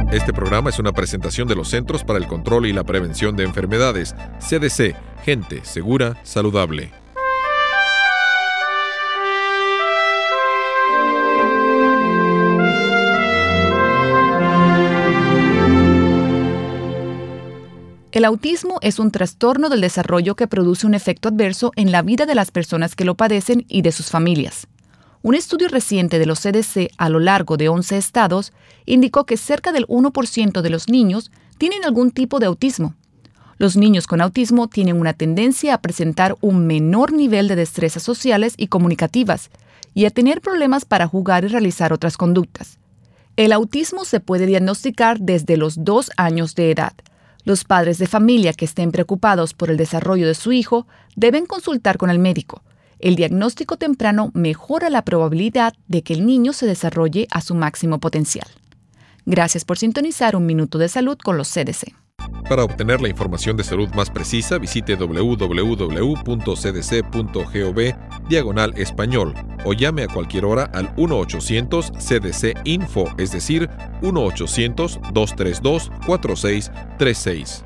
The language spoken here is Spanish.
Este programa es una presentación de los Centros para el Control y la Prevención de Enfermedades, CDC, gente segura, saludable. El autismo es un trastorno del desarrollo que produce un efecto adverso en la vida de las personas que lo padecen y de sus familias. Un estudio reciente de los CDC a lo largo de 11 estados indicó que cerca del 1% de los niños tienen algún tipo de autismo. Los niños con autismo tienen una tendencia a presentar un menor nivel de destrezas sociales y comunicativas y a tener problemas para jugar y realizar otras conductas. El autismo se puede diagnosticar desde los 2 años de edad. Los padres de familia que estén preocupados por el desarrollo de su hijo deben consultar con el médico. El diagnóstico temprano mejora la probabilidad de que el niño se desarrolle a su máximo potencial. Gracias por sintonizar Un Minuto de Salud con los CDC. Para obtener la información de salud más precisa, visite www.cdc.gov/español o llame a cualquier hora al 1-800-CDC-INFO, es decir, 1-800-232-4636.